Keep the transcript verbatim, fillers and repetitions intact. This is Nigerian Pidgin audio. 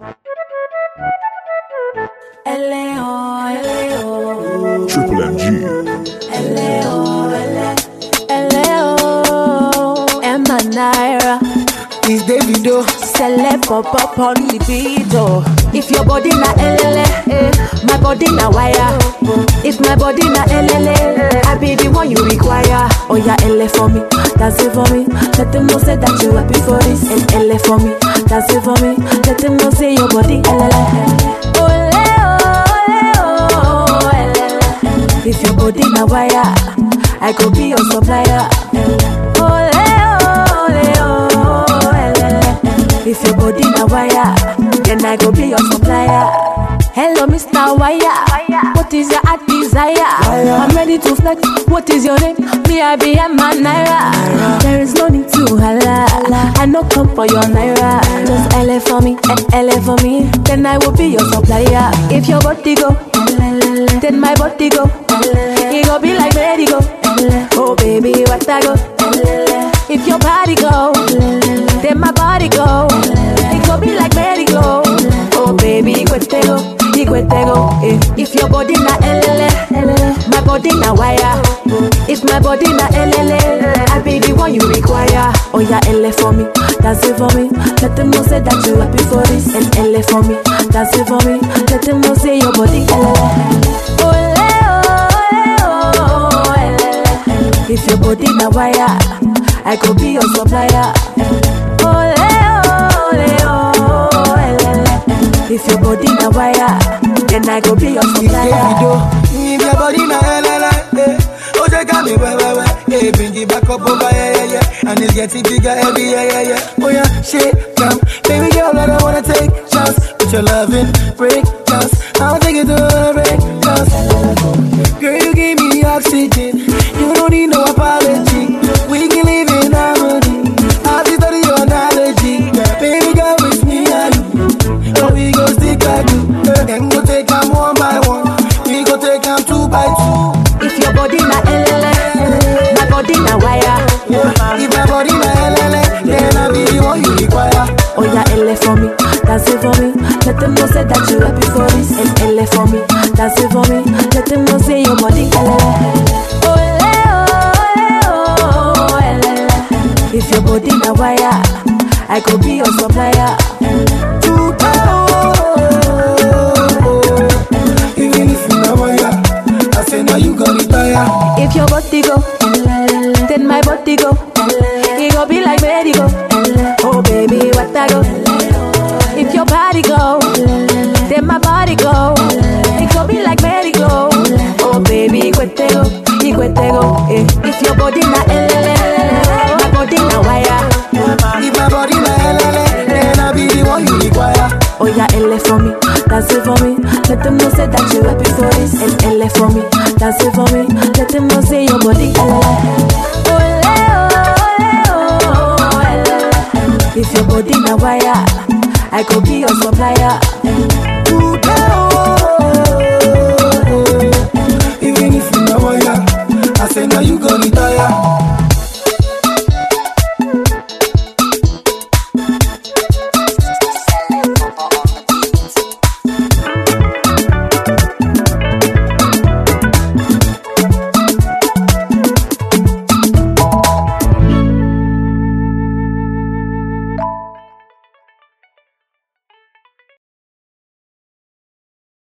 L A O, L A O. Triple M G. L A O, L A O. Emma Naira. This Davido. Celeb pop up on the beat, oh. If your body na L L A, eh, my body na wire. If my body na L L A, I be the one you require. Oh yeah, L A for me, that's it for me. Let them know say that you happy for this. And L A for me, that's it for me. Let them know say your body L L A. Oh L A, oh L A, oh. If your body na wire, I could be your supplier. Oh L A, oh L A, oh L A. If your body na wire, then I go be your supplier. Hello, Mister Wire. What is your heart desire? I'm ready to flex. What is your name? Me, I be Emma Naira. There is no need to holla. I no come for your Naira. Just L A for me, L A for me. Then I will be your supplier. If your body go, then my body go. It go be like ready go. Oh baby, what I go? If your body go, then my body go. It go be like ready go. Oh baby, go go. Eh. If your body na L L A, my body na wire. If my body na L L A, I be the one you require. Oh yeah, L A for me, that's it for me. Let them know say that you happy for this. And L A for me, that's it for me. Let them know say your body L L A. Oh L A, oh oh L L A. If your body na wire, I could be your supplier. Oh L A, oh oh L L A. If your body na wire, then I go be your supplier. If your body na L L A, eh. Oh, they got me, wah, wah, wah. Hey, bring it back up over, yeah, yeah, yeah. And it's getting bigger every, yeah, yeah, yeah. Oh, yeah, shit, come. Baby girl, I don't wanna take chance. With your loving, break chance. I'll take it to a break chance. Girl, you give me oxygen. You don't need no apology. We can live in harmony. I'll be studying your analogy. Baby girl, with me and you. Oh, we go stick like you. Then go take them one by one. We go take them two by two. If your body na L L A, my body na wire. If my body na L L A, then I be the one you require. Oh yeah, L A for me, that's it for me. Let them know say that you happy for this. And L A for me, that's it for me. Let them know say your body L L A. Oh L A, oh oh L L A. If your body na wire, I could be your supplier. Two even if you na wire, I say now you gon' retire. If your body go, then my body go. It go be like ready go. Oh baby, what I go? If your body go, then my body go. It go be like ready go. Oh baby, cuete go, y cuete go. Eh. If your body na L L A, my body na wire. If my body na L L A, then I be the one you require. Oh yeah, L A for me, that's it for me. Let them know say that you happy for this. And L A for me, that's it for me. Let them know say your body L L A. Oh L A, oh oh L L A. If your body na wire, I could be your supplier. Even if you na wire, I say now you gon' retire.